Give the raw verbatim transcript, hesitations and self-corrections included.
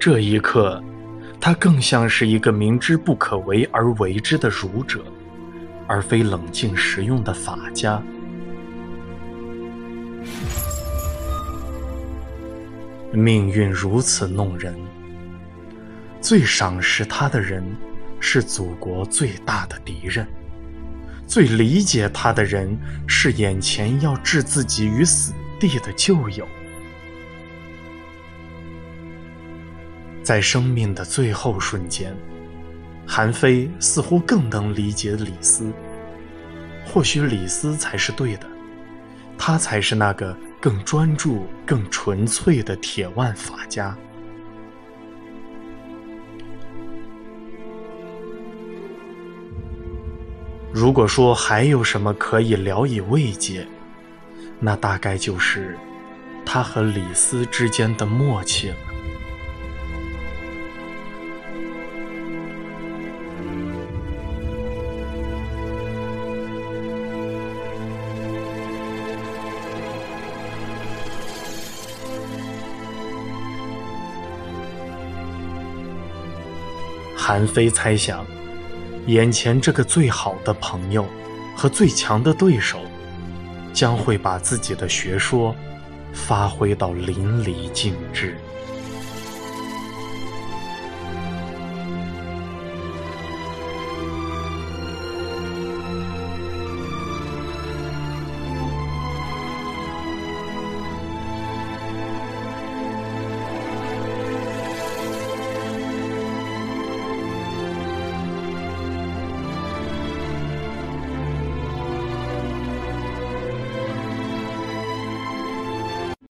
这一刻，他更像是一个明知不可为而为之的儒者，而非冷静实用的法家。命运如此弄人，最赏识他的人是祖国最大的敌人，最理解他的人是眼前要置自己于死地的旧友。在生命的最后瞬间，韩非似乎更能理解李斯。或许李斯才是对的，他才是那个更专注、更纯粹的铁腕法家。如果说还有什么可以聊以慰藉，那大概就是他和李斯之间的默契了。韩非猜想，眼前这个最好的朋友和最强的对手，将会把自己的学说发挥到淋漓尽致。